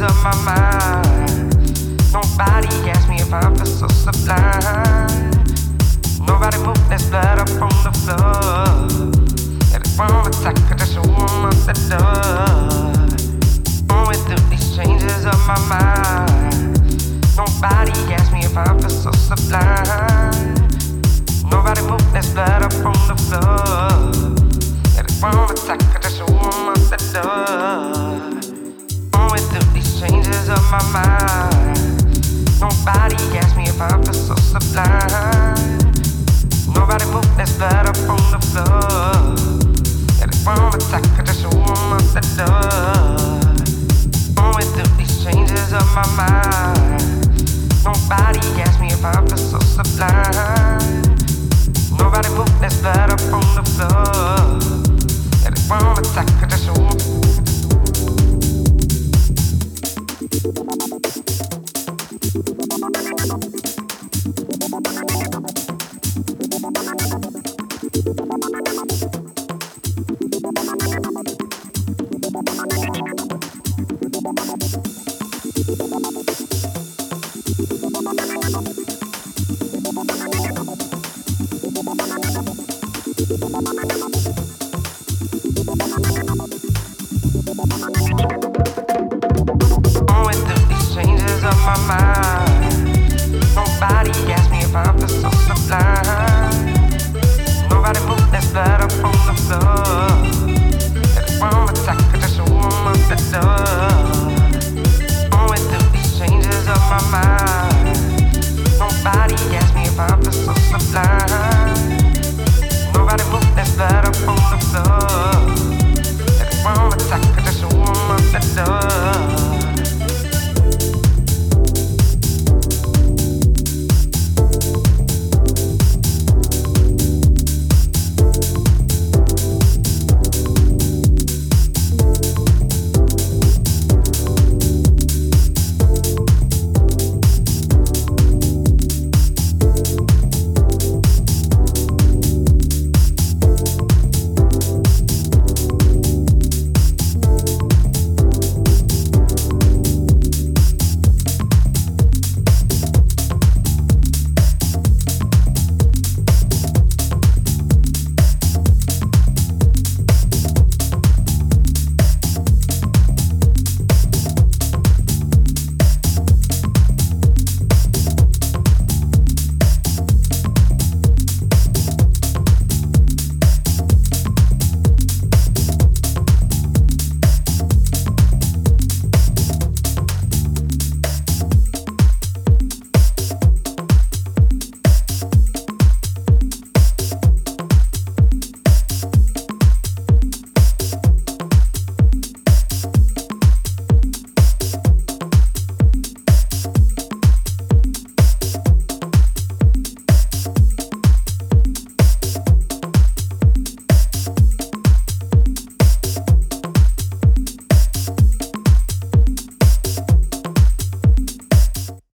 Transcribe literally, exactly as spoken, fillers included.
of my mind. Nobody asked me if I feel so sublime. Nobody moved this blood up on the floor. Let it fall attack, I just show 'em up the door. Going through these changes of my mind. Nobody asked me if I feel so sublime. Nobody moved this blood up on the floor. Let it fall attack, I just show 'em up the door. Going through these changes of my mind. Nobody asked me if I feel so sublime. Nobody moved this blood up on the floor. Let it fall attack, I just show 'em up the door. Going through these changes of my mind. Nobody asked me if I feel so sublime. Nobody moved this blood up on the floor. Let it fall attack, I just show 'em. Going through these changes of my mind. Nobody